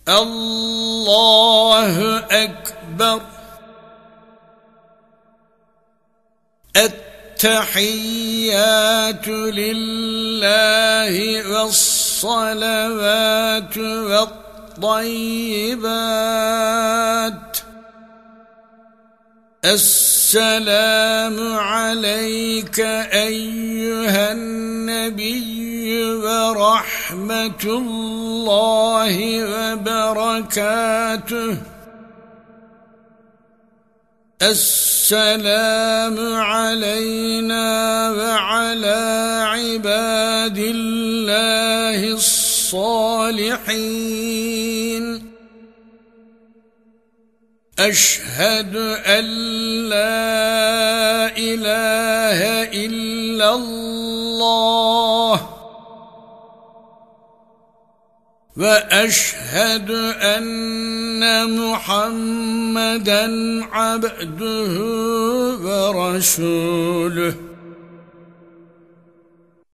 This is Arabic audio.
الله أكبر. التحيات لله والصلوات والطيبات. السلام عليك أيها النبي ورحمة الله وبركاته. السلام علينا وعلى عباد الله الصالحين. أشهد أن لا إله إلا الله وأشهد أن محمدًا عبده ورسوله.